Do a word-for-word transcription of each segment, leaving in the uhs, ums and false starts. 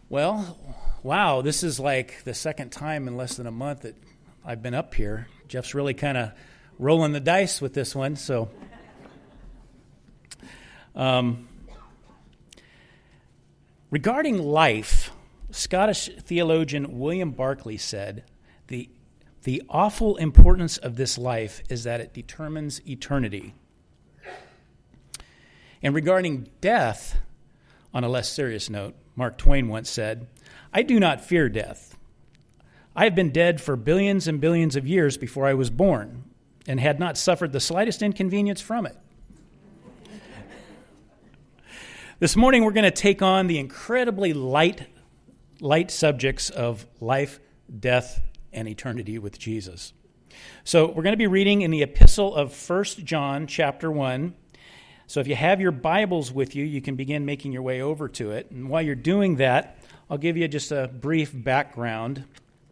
Well, wow, this is like the second time in less than a month that I've been up here. Jeff's really kind of rolling the dice with this one, so. Um, regarding life, Scottish theologian William Barclay said, the, the awful importance of this life is that it determines eternity. And regarding death, on a less serious note, Mark Twain once said, "I do not fear death. I have been dead for billions and billions of years before I was born and had not suffered the slightest inconvenience from it." This morning we're going to take on the incredibly light, light subjects of life, death, and eternity with Jesus. So we're going to be reading in the epistle of First John chapter one. So if you have your Bibles with you, you can begin making your way over to it. And while you're doing that, I'll give you just a brief background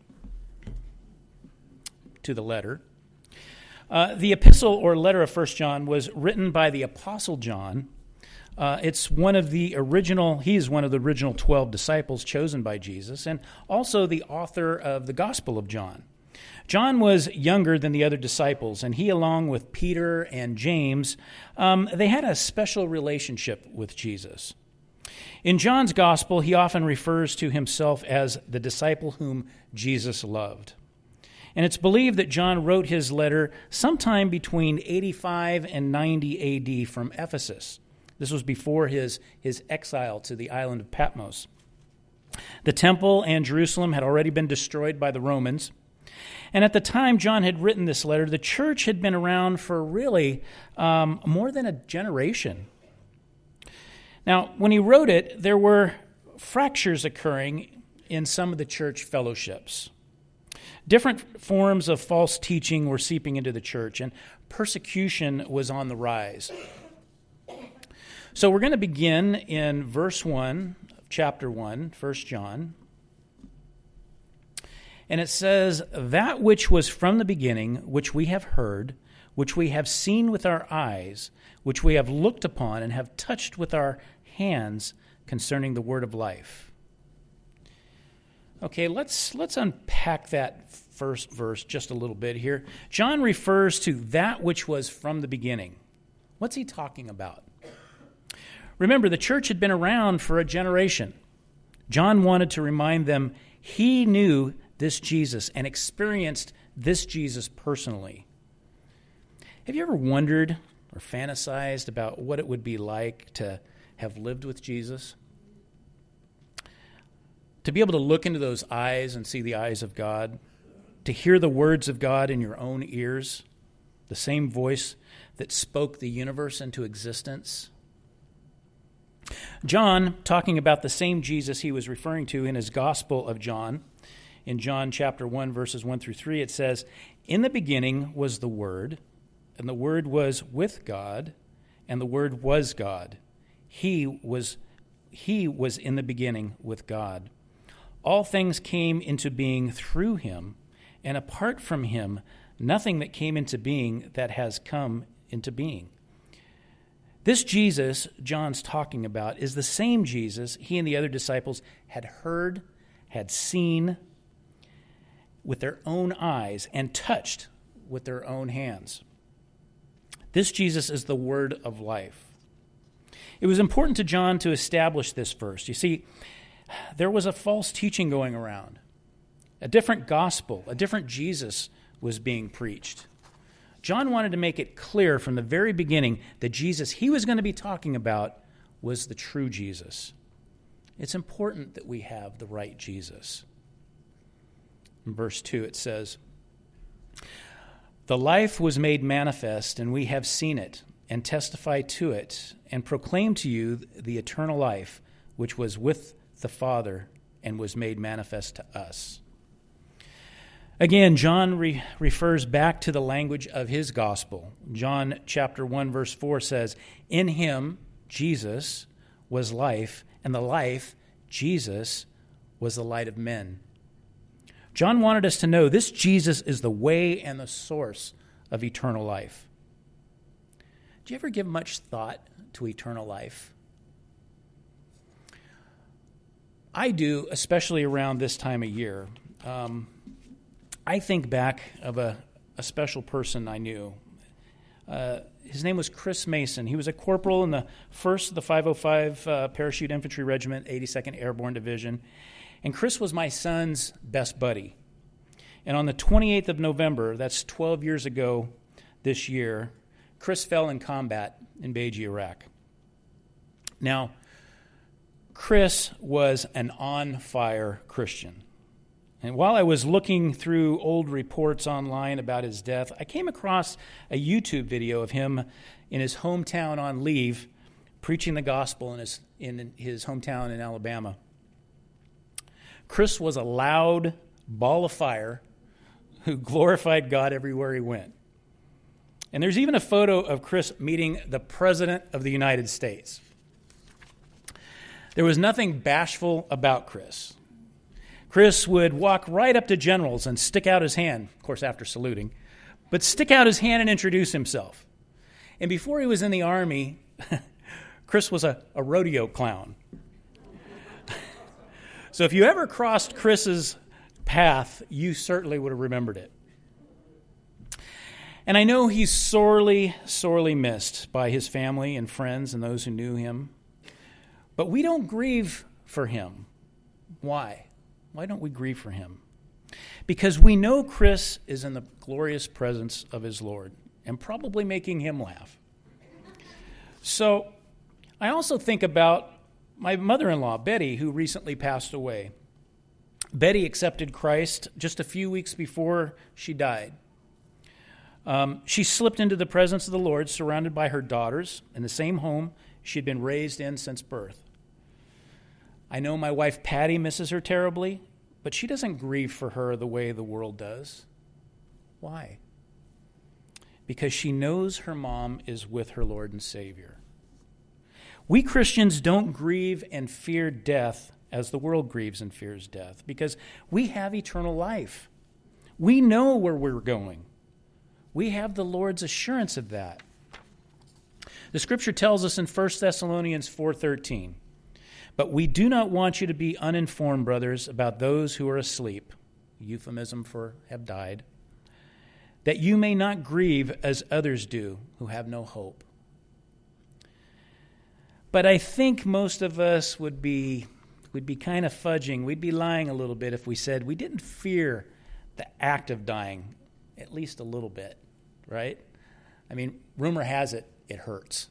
to the letter. Uh, the epistle or letter of First John was written by the Apostle John. Uh, it's one of the original, he is one of the original twelve disciples chosen by Jesus, and also the author of the Gospel of John. John was younger than the other disciples, and he, along with Peter and James, um, they had a special relationship with Jesus. In John's gospel, he often refers to himself as the disciple whom Jesus loved. And it's believed that John wrote his letter sometime between eighty-five and ninety A D from Ephesus. This was before his, his exile to the island of Patmos. The temple and Jerusalem had already been destroyed by the Romans. And at the time John had written this letter, the church had been around for really um, more than a generation. Now, when he wrote it, there were fractures occurring in some of the church fellowships. Different forms of false teaching were seeping into the church, and persecution was on the rise. So we're going to begin in verse one, chapter one, First John. And it says, "That which was from the beginning, which we have heard, which we have seen with our eyes, which we have looked upon and have touched with our hands concerning the word of life." Okay, let's let's unpack that first verse just a little bit here. John refers to that which was from the beginning. What's he talking about? Remember, the church had been around for a generation. John wanted to remind them he knew this Jesus and experienced this Jesus personally. Have you ever wondered or fantasized about what it would be like to have lived with Jesus? To be able to look into those eyes and see the eyes of God, to hear the words of God in your own ears, the same voice that spoke the universe into existence. John, talking about the same Jesus he was referring to in his Gospel of John, in John chapter one, verses one through three, it says, "In the beginning was the Word, and the Word was with God, and the Word was God. He was, he was in the beginning with God. All things came into being through him, and apart from him, nothing that came into being that has come into being." This Jesus John's talking about is the same Jesus he and the other disciples had heard, had seen with their own eyes, and touched with their own hands. This Jesus is the word of life. It was important to John to establish this first. You see, there was a false teaching going around. A different gospel, a different Jesus was being preached. John wanted to make it clear from the very beginning that Jesus he was going to be talking about was the true Jesus. It's important that we have the right Jesus. In verse two it says, "The life was made manifest, and we have seen it, and testify to it, and proclaim to you the eternal life, which was with the Father, and was made manifest to us." Again, John re- refers back to the language of his gospel. John chapter one, verse four says, "In him, Jesus, was life, and the life, Jesus, was the light of men." John wanted us to know this Jesus is the way and the source of eternal life. Do you ever give much thought to eternal life? I do, especially around this time of year. Um, I think back of a, a special person I knew. Uh, his name was Chris Mason. He was a corporal in the first of the five oh five uh, Parachute Infantry Regiment, eighty-second Airborne Division. And Chris was my son's best buddy. And on the twenty-eighth of November, that's twelve years ago this year, Chris fell in combat in Beiji, Iraq. Now, Chris was an on-fire Christian. And while I was looking through old reports online about his death, I came across a YouTube video of him in his hometown on leave, preaching the gospel in his, in his hometown in Alabama. Chris was a loud ball of fire who glorified God everywhere he went. And there's even a photo of Chris meeting the President of the United States. There was nothing bashful about Chris. Chris would walk right up to generals and stick out his hand, of course after saluting, but stick out his hand and introduce himself. And before he was in the Army, Chris was a, a rodeo clown. So if you ever crossed Chris's path, you certainly would have remembered it. And I know he's sorely, sorely missed by his family and friends and those who knew him. But we don't grieve for him. Why? Why don't we grieve for him? Because we know Chris is in the glorious presence of his Lord and probably making him laugh. So I also think about my mother-in-law, Betty, who recently passed away. Betty accepted Christ just a few weeks before she died. Um, she slipped into the presence of the Lord, surrounded by her daughters in the same home she had been raised in since birth. I know my wife Patty misses her terribly, but she doesn't grieve for her the way the world does. Why? Because she knows her mom is with her Lord and Savior. We Christians don't grieve and fear death as the world grieves and fears death, because we have eternal life. We know where we're going. We have the Lord's assurance of that. The Scripture tells us in First Thessalonians four thirteen, "But we do not want you to be uninformed, brothers, about those who are asleep," euphemism for have died, "that you may not grieve as others do who have no hope." But I think most of us would be would be kind of fudging. We'd be lying a little bit if we said we didn't fear the act of dying, at least a little bit, right? I mean, rumor has it, it hurts.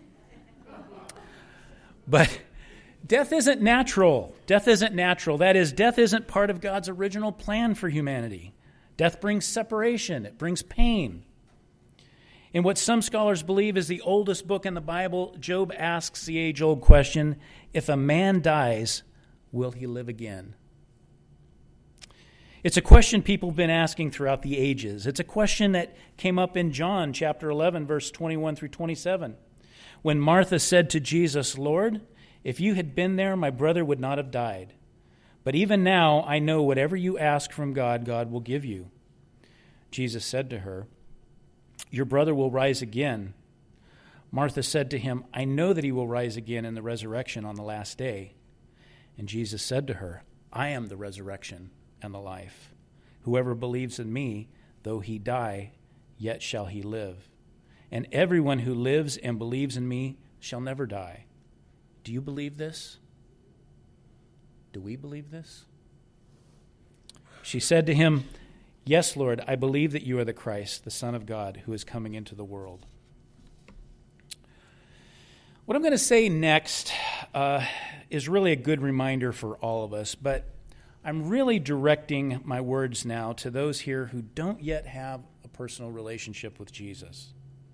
But death isn't natural. Death isn't natural. That is, death isn't part of God's original plan for humanity. Death brings separation. It brings pain. In what some scholars believe is the oldest book in the Bible, Job asks the age-old question, if a man dies, will he live again? It's a question people have been asking throughout the ages. It's a question that came up in John chapter eleven, verse twenty-one through twenty-seven. When Martha said to Jesus, "Lord, if you had been there, my brother would not have died. But even now I know whatever you ask from God, God will give you." Jesus said to her, "Your brother will rise again." Martha said to him, "I know that he will rise again in the resurrection on the last day." And Jesus said to her, "I am the resurrection and the life. Whoever believes in me, though he die, yet shall he live. And everyone who lives and believes in me shall never die." Do you believe this? Do we believe this? She said to him, "Yes, Lord, I believe that you are the Christ, the Son of God, who is coming into the world." What I'm going to say next uh, is really a good reminder for all of us, but I'm really directing my words now to those here who don't yet have a personal relationship with Jesus.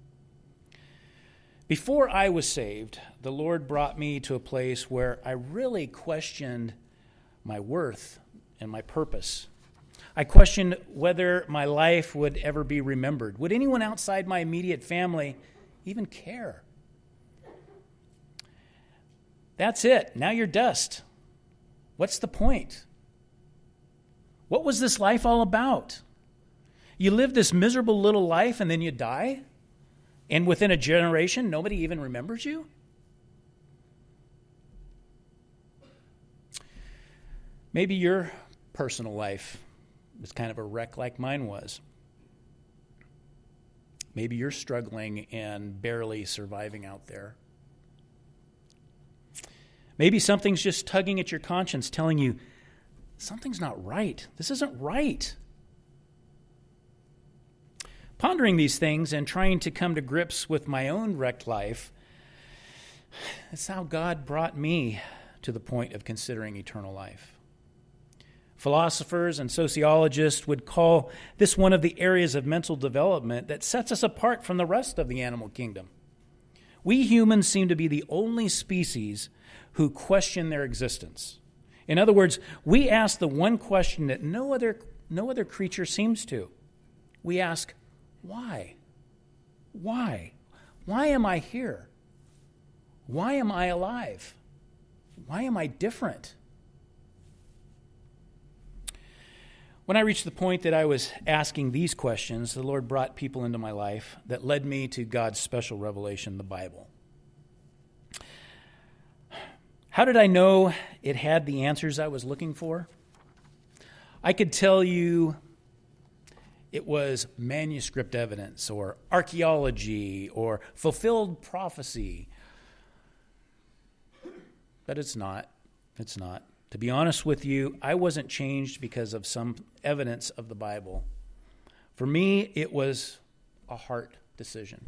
Before I was saved, the Lord brought me to a place where I really questioned my worth and my purpose. I questioned whether my life would ever be remembered. Would anyone outside my immediate family even care? That's it. Now you're dust. What's the point? What was this life all about? You live this miserable little life and then you die? And within a generation, nobody even remembers you? Maybe your personal life is kind of a wreck like mine was. Maybe you're struggling and barely surviving out there. Maybe something's just tugging at your conscience, telling you, something's not right. This isn't right. Pondering these things and trying to come to grips with my own wrecked life, that's how God brought me to the point of considering eternal life. Philosophers and sociologists would call this one of the areas of mental development that sets us apart from the rest of the animal kingdom. We humans seem to be the only species who question their existence. In other words, we ask the one question that no other, no other creature seems to. We ask, why? Why? Why am I here? Why am I alive? Why am I different? When I reached the point that I was asking these questions, the Lord brought people into my life that led me to God's special revelation, the Bible. How did I know it had the answers I was looking for? I could tell you it was manuscript evidence or archaeology or fulfilled prophecy. But it's not. It's not. To be honest with you, I wasn't changed because of some evidence of the Bible. For me, it was a heart decision.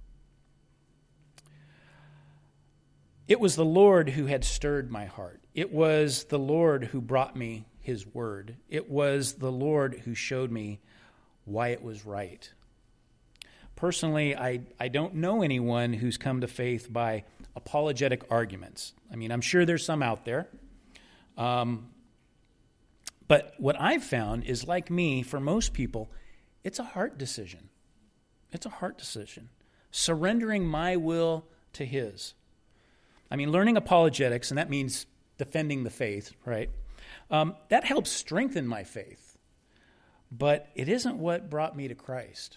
It was the Lord who had stirred my heart. It was the Lord who brought me his word. It was the Lord who showed me why it was right. Personally, I, I don't know anyone who's come to faith by apologetic arguments. I mean, I'm sure there's some out there. Um, but what I've found is, like me, for most people, it's a heart decision. It's a heart decision. Surrendering my will to his. I mean, learning apologetics, and that means defending the faith, right? Um, that helps strengthen my faith. But it isn't what brought me to Christ.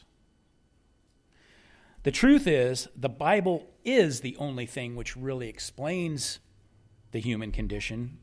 The truth is, the Bible is the only thing which really explains the human condition.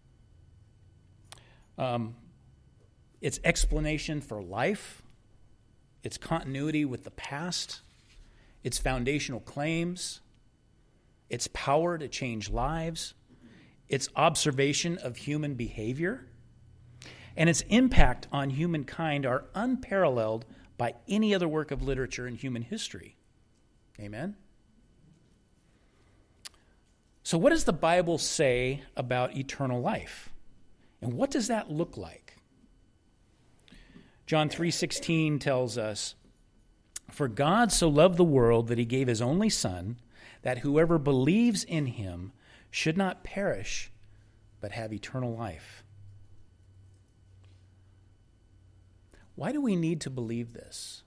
Um, its explanation for life, its continuity with the past, its foundational claims, its power to change lives, its observation of human behavior, and its impact on humankind are unparalleled by any other work of literature in human history. Amen? So what does the Bible say about eternal life? And what does that look like? John three sixteen tells us, "For God so loved the world that he gave his only Son, that whoever believes in him should not perish, but have eternal life." Why do we need to believe this?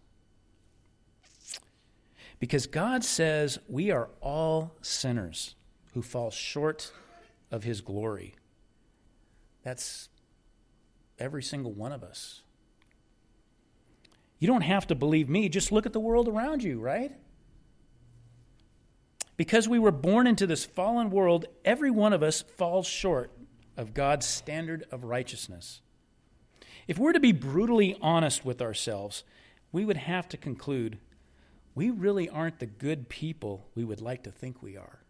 Because God says we are all sinners who fall short of his glory. That's every single one of us. You don't have to believe me. Just look at the world around you, right? Because we were born into this fallen world, every one of us falls short of God's standard of righteousness. If we're to be brutally honest with ourselves, we would have to conclude we really aren't the good people we would like to think we are.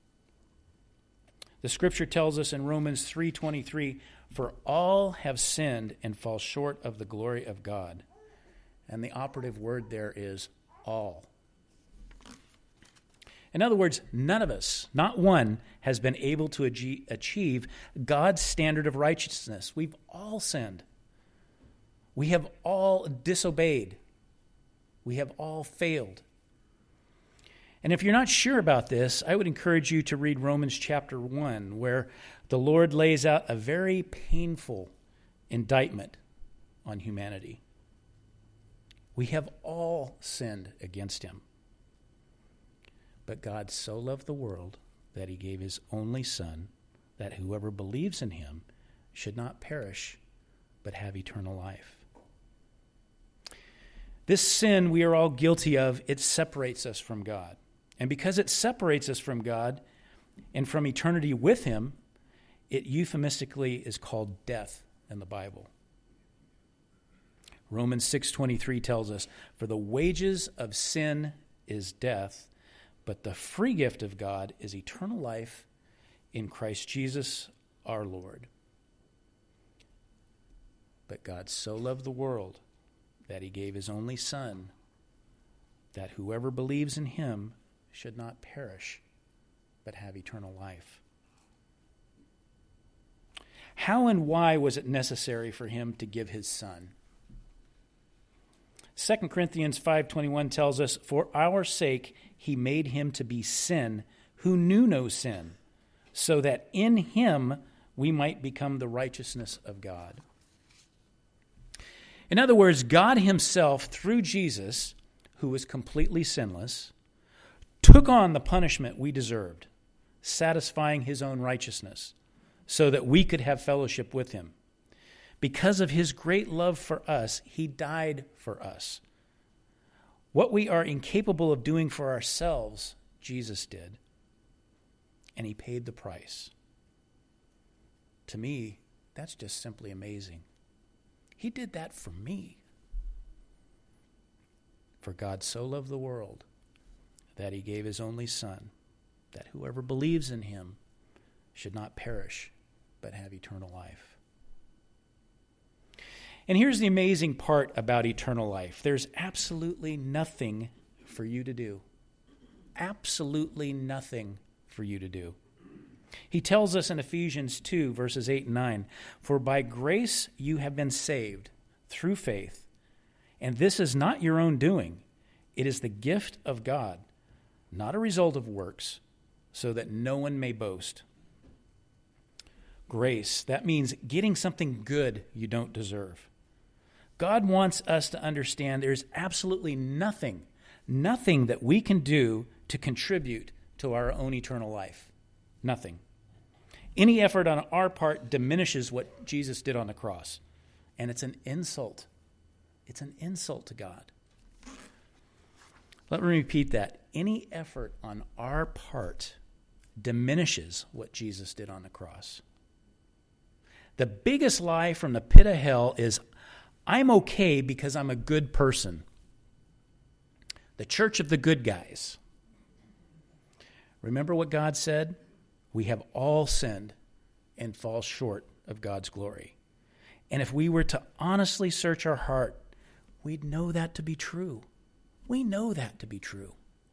The scripture tells us in Romans three twenty-three, "For all have sinned and fall short of the glory of God." And the operative word there is all. In other words, none of us, not one, has been able to achieve God's standard of righteousness. We've all sinned. We have all disobeyed. We have all failed. And if you're not sure about this, I would encourage you to read Romans chapter one, where the Lord lays out a very painful indictment on humanity. We have all sinned against him. But God so loved the world that he gave his only Son, that whoever believes in him should not perish, but have eternal life. This sin we are all guilty of, it separates us from God. And because it separates us from God and from eternity with him, It euphemistically is called death in the Bible. Romans six twenty-three tells us, "For the wages of sin is death, but the free gift of God is eternal life in Christ Jesus our Lord." But God so loved the world that he gave his only Son, that whoever believes in him should not perish, but have eternal life. How and why was it necessary for him to give his Son? Second Corinthians five twenty-one tells us, "For our sake he made him to be sin who knew no sin, so that in him we might become the righteousness of God." In other words, God himself, through Jesus, who was completely sinless, took on the punishment we deserved, satisfying his own righteousness, so that we could have fellowship with him. Because of his great love for us, he died for us. What we are incapable of doing for ourselves, Jesus did. And he paid the price. To me, that's just simply amazing. He did that for me. For God so loved the world that he gave his only Son, that whoever believes in him should not perish, but have eternal life. And here's the amazing part about eternal life. There's absolutely nothing for you to do. Absolutely nothing for you to do. He tells us in Ephesians two, verses eight and nine, "For by grace you have been saved through faith, and this is not your own doing. It is the gift of God, not a result of works, so that no one may boast." Grace, that means getting something good you don't deserve. God wants us to understand there's absolutely nothing, nothing that we can do to contribute to our own eternal life. Nothing. Any effort on our part diminishes what Jesus did on the cross. And it's an insult. It's an insult to God. Let me repeat that. Any effort on our part diminishes what Jesus did on the cross. The biggest lie from the pit of hell is, I'm okay because I'm a good person. The church of the good guys. Remember what God said? We have all sinned and fall short of God's glory. And if we were to honestly search our heart, we'd know that to be true. We know that to be true.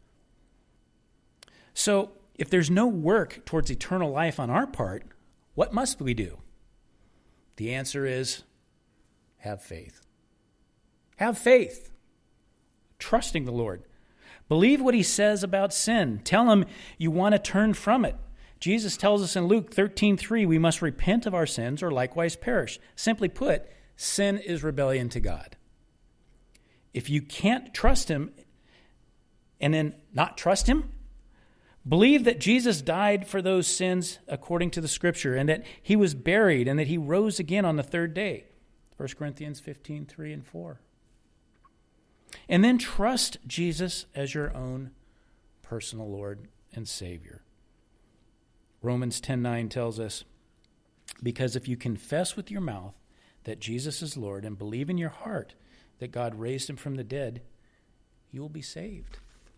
So, if there's no work towards eternal life on our part, what must we do? The answer is, have faith. Have faith. Trusting the Lord. Believe what he says about sin. Tell him you want to turn from it. Jesus tells us in Luke thirteen three, we must repent of our sins or likewise perish. Simply put, sin is rebellion to God. If you can't trust him and then not trust him, believe that Jesus died for those sins according to the Scripture, and that he was buried, and that he rose again on the third day. First Corinthians fifteen three and four. And then trust Jesus as your own personal Lord and Savior. Romans ten nine tells us, because if you confess with your mouth that Jesus is Lord and believe in your heart that God raised him from the dead, you will be saved.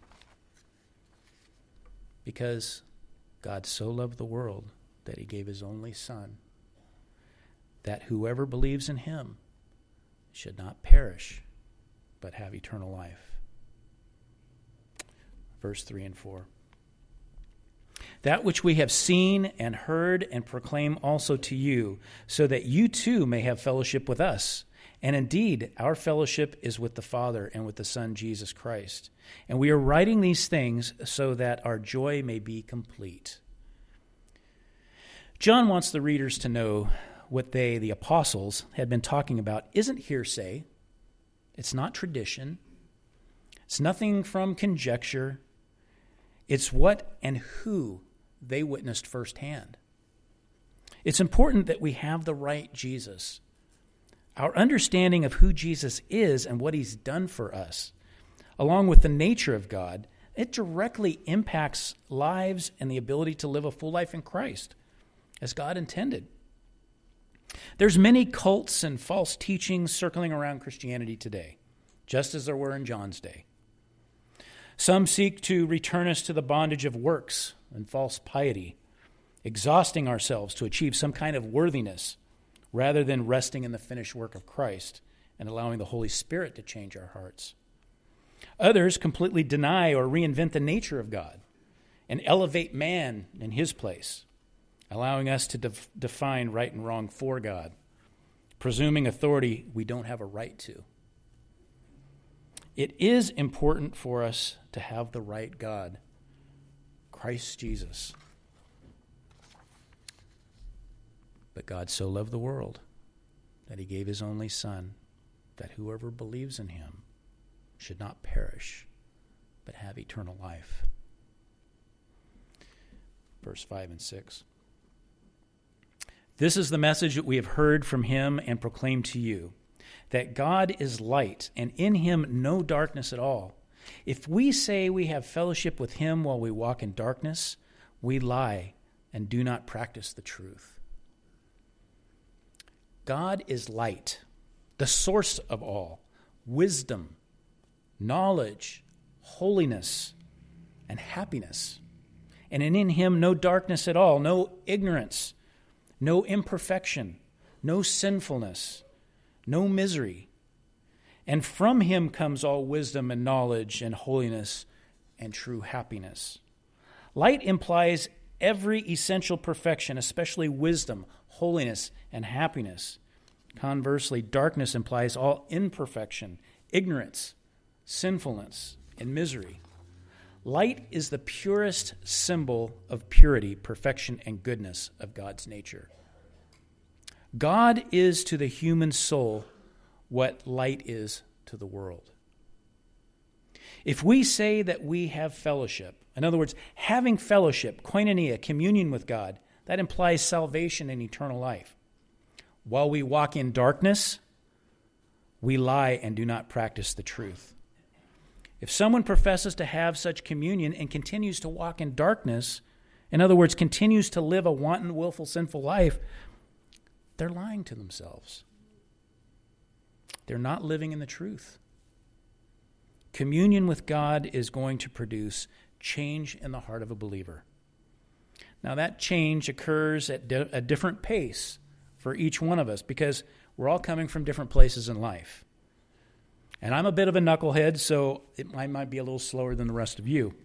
Because God so loved the world that he gave his only Son, that whoever believes in him should not perish, but have eternal life. Verse three and four. That which we have seen and heard and proclaim also to you, so that you too may have fellowship with us. And indeed, our fellowship is with the Father and with the Son, Jesus Christ. And we are writing these things so that our joy may be complete. John wants the readers to know what they, the apostles, had been talking about isn't hearsay. It's not tradition. It's nothing from conjecture. It's what and who they witnessed firsthand. It's important that we have the right Jesus. Our understanding of who Jesus is and what he's done for us, along with the nature of God, it directly impacts lives and the ability to live a full life in Christ. as God intended. There's many cults and false teachings circling around Christianity today, just as there were in John's day. Some seek to return us to the bondage of works and false piety, exhausting ourselves to achieve some kind of worthiness rather than resting in the finished work of Christ and allowing the Holy Spirit to change our hearts. Others completely deny or reinvent the nature of God and elevate man in his place, allowing us to def- define right and wrong for God, presuming authority we don't have a right to. It is important for us to have the right God, Christ Jesus. But God so loved the world that he gave his only Son, that whoever believes in him should not perish, but have eternal life. Verse five and six. This is the message that we have heard from him and proclaimed to you, that God is light, and in him no darkness at all. If we say we have fellowship with him while we walk in darkness, we lie and do not practice the truth. God is light, the source of all wisdom, knowledge, holiness, and happiness. And in him no darkness at all, no ignorance, no imperfection, no sinfulness, no misery. And from him comes all wisdom and knowledge and holiness and true happiness. Light implies every essential perfection, especially wisdom, holiness, and happiness. Conversely, darkness implies all imperfection, ignorance, sinfulness, and misery. Light is the purest symbol of purity, perfection, and goodness of God's nature. God is to the human soul what light is to the world. If we say that we have fellowship, in other words, having fellowship, koinonia, communion with God, that implies salvation and eternal life. While we walk in darkness, we lie and do not practice the truth. If someone professes to have such communion and continues to walk in darkness, in other words, continues to live a wanton, willful, sinful life, they're lying to themselves. They're not living in the truth. Communion with God is going to produce change in the heart of a believer. Now, that change occurs at di- a different pace for each one of us because we're all coming from different places in life. And I'm a bit of a knucklehead, so it might, might be a little slower than the rest of you.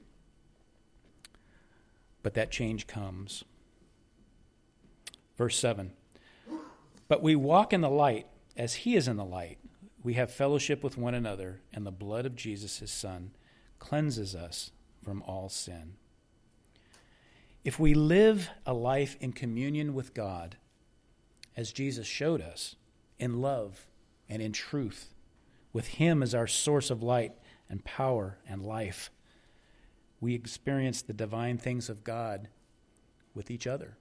But that change comes. Verse seven. But we walk in the light as he is in the light. We have fellowship with one another, and the blood of Jesus, his Son, cleanses us from all sin. If we live a life in communion with God, as Jesus showed us, in love and in truth, with him as our source of light and power and life, we experience the divine things of God with each other.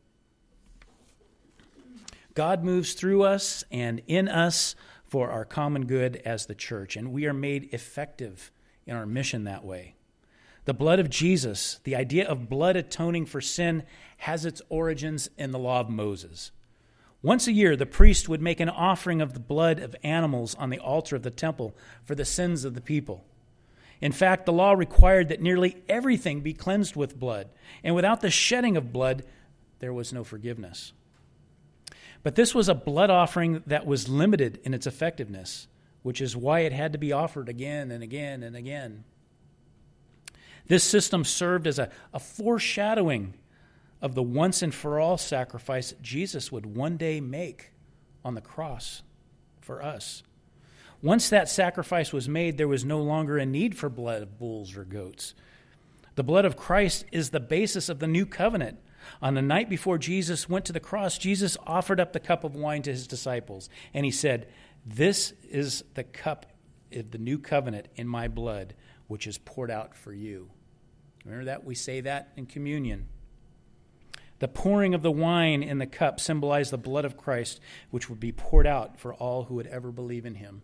God moves through us and in us for our common good as the church, and we are made effective in our mission that way. The blood of Jesus, the idea of blood atoning for sin, has its origins in the law of Moses. Once a year, the priest would make an offering of the blood of animals on the altar of the temple for the sins of the people. In fact, the law required that nearly everything be cleansed with blood, and without the shedding of blood, there was no forgiveness. But this was a blood offering that was limited in its effectiveness, which is why it had to be offered again and again and again. This system served as a, a foreshadowing of the once and for all sacrifice Jesus would one day make on the cross for us. Once that sacrifice was made, there was no longer a need for blood of bulls or goats. The blood of Christ is the basis of the new covenant. On the night before Jesus went to the cross, Jesus offered up the cup of wine to his disciples, and he said, "This is the cup of the new covenant in my blood, which is poured out for you." Remember that? We say that in communion. The pouring of the wine in the cup symbolized the blood of Christ, which would be poured out for all who would ever believe in him.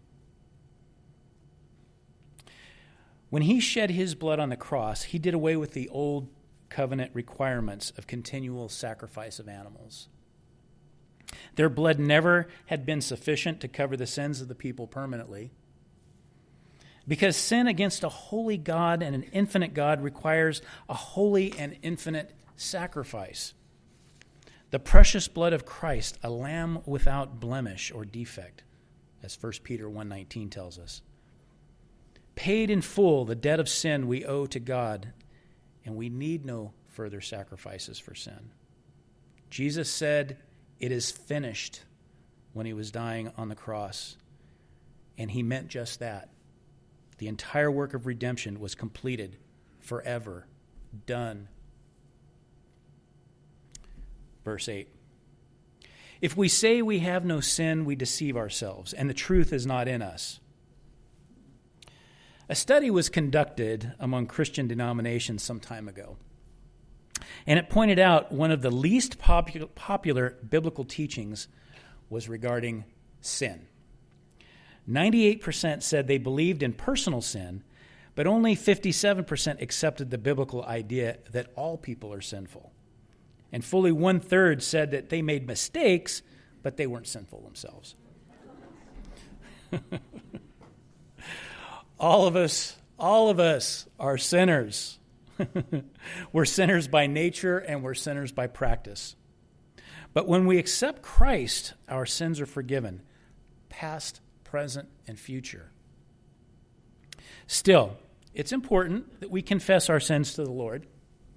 When he shed his blood on the cross, he did away with the old covenant requirements of continual sacrifice of animals. Their blood never had been sufficient to cover the sins of the people permanently. Because sin against a holy God and an infinite God requires a holy and infinite sacrifice. The precious blood of Christ, a lamb without blemish or defect, as First Peter one nineteen tells us, paid in full the debt of sin we owe to God, and we need no further sacrifices for sin. Jesus said, "It is finished," when he was dying on the cross, and he meant just that. The entire work of redemption was completed, forever, done. Verse eight. If we say we have no sin, we deceive ourselves, and the truth is not in us. A study was conducted among Christian denominations some time ago, and it pointed out one of the least popular, popular biblical teachings was regarding sin. ninety-eight percent said they believed in personal sin, but only fifty-seven percent accepted the biblical idea that all people are sinful. And fully one-third said that they made mistakes, but they weren't sinful themselves. All of us, all of us are sinners. We're sinners by nature and we're sinners by practice. But when we accept Christ, our sins are forgiven, past, present, and future. Still, it's important that we confess our sins to the Lord,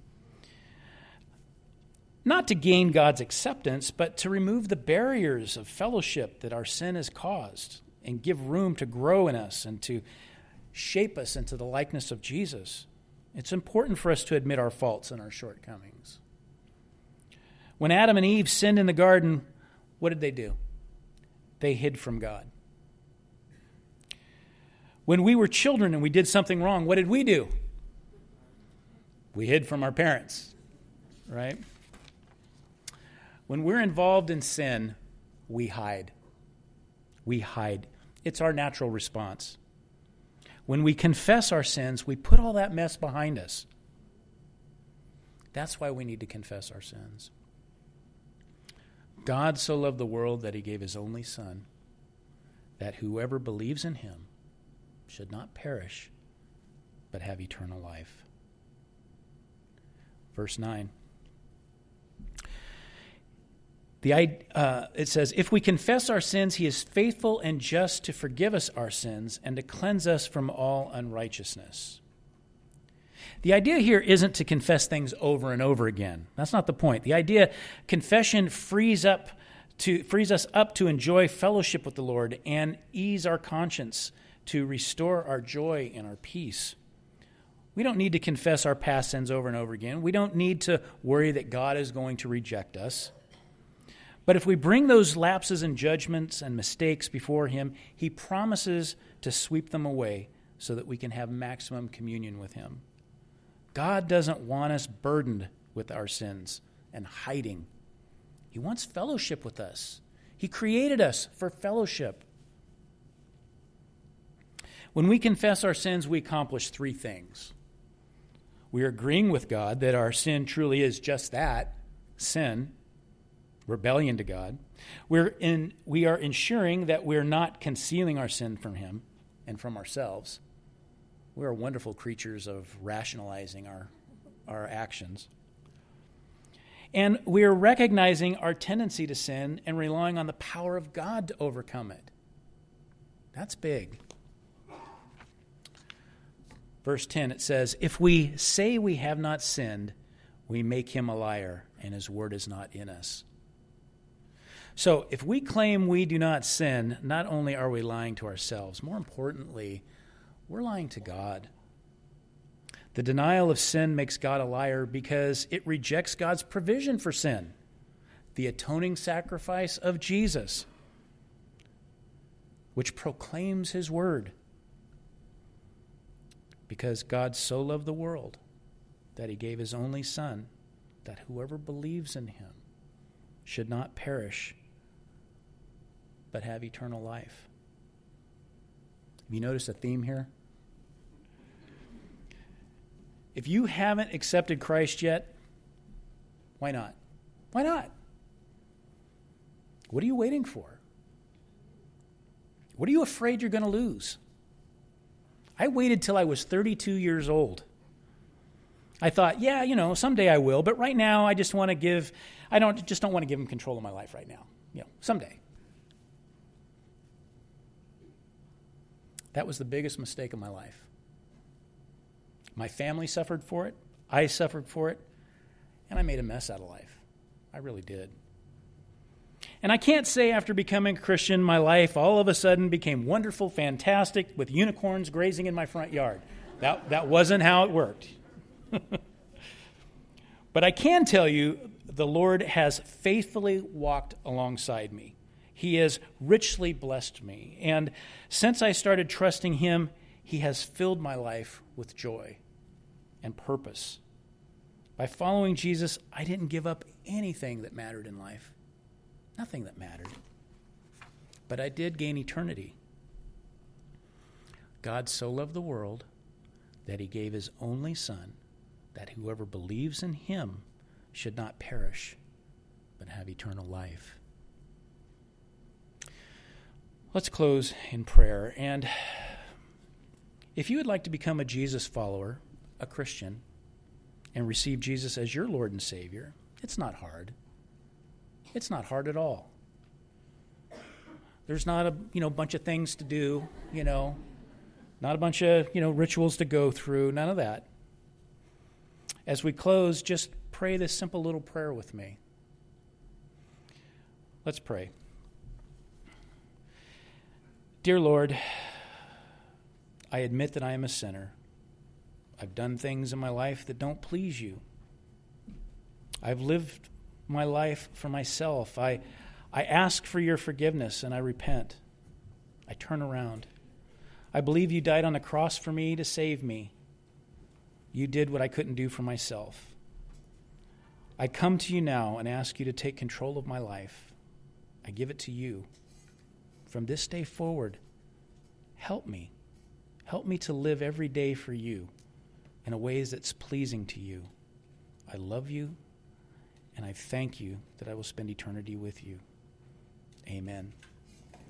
not to gain God's acceptance, but to remove the barriers of fellowship that our sin has caused and give room to grow in us and to shape us into the likeness of Jesus. It's important for us to admit our faults and our shortcomings. When Adam and Eve sinned in the garden, what did they do? They hid from God. When we were children and we did something wrong, what did we do? We hid from our parents, right? When we're involved in sin, we hide. We hide. It's our natural response. When we confess our sins, we put all that mess behind us. That's why we need to confess our sins. God so loved the world that he gave his only Son, that whoever believes in him should not perish, but have eternal life. Verse nine. The, uh, it says, if we confess our sins, he is faithful and just to forgive us our sins and to cleanse us from all unrighteousness. The idea here isn't to confess things over and over again. That's not the point. The idea, confession frees up to frees us up to enjoy fellowship with the Lord and ease our conscience to restore our joy and our peace. We don't need to confess our past sins over and over again. We don't need to worry that God is going to reject us. But if we bring those lapses and judgments and mistakes before him, he promises to sweep them away so that we can have maximum communion with him. God doesn't want us burdened with our sins and hiding. He wants fellowship with us. He created us for fellowship. When we confess our sins, we accomplish three things. We are agreeing with God that our sin truly is just that, sin. Rebellion to God. We're in, we are ensuring that we're not concealing our sin from him and from ourselves. We are wonderful creatures of rationalizing our, our actions. And we are recognizing our tendency to sin and relying on the power of God to overcome it. That's big. Verse ten, it says, if we say we have not sinned, we make him a liar, and his word is not in us. So if we claim we do not sin, not only are we lying to ourselves, more importantly, we're lying to God. The denial of sin makes God a liar because it rejects God's provision for sin, the atoning sacrifice of Jesus, which proclaims his word. Because God so loved the world that he gave his only Son, that whoever believes in him should not perish, but have eternal life. Have you noticed a theme here? If you haven't accepted Christ yet, why not? Why not? What are you waiting for? What are you afraid you're going to lose? I waited till I was thirty-two years old. I thought, yeah, you know, someday I will, but right now I just want to give, I don't just don't want to give him control of my life right now. You know, someday. That was the biggest mistake of my life. My family suffered for it. I suffered for it. And I made a mess out of life. I really did. And I can't say after becoming a Christian, my life all of a sudden became wonderful, fantastic, with unicorns grazing in my front yard. That, that wasn't how it worked. But I can tell you, the Lord has faithfully walked alongside me. He has richly blessed me. And since I started trusting him, he has filled my life with joy and purpose. By following Jesus, I didn't give up anything that mattered in life. Nothing that mattered. But I did gain eternity. God so loved the world that he gave his only Son, that whoever believes in him should not perish, but have eternal life. Let's close in prayer. And if you would like to become a Jesus follower, a Christian, and receive Jesus as your Lord and Savior, it's not hard. It's not hard at all. There's not a you know bunch of things to do, you know, not a bunch of you know rituals to go through, none of that. As we close, just pray this simple little prayer with me. Let's pray. Dear Lord, I admit that I am a sinner. I've done things in my life that don't please you. I've lived my life for myself. I, I ask for your forgiveness and I repent. I turn around. I believe you died on the cross for me to save me. You did what I couldn't do for myself. I come to you now and ask you to take control of my life. I give it to you. From this day forward, help me. Help me to live every day for you in a way that's pleasing to you. I love you, and I thank you that I will spend eternity with you. Amen.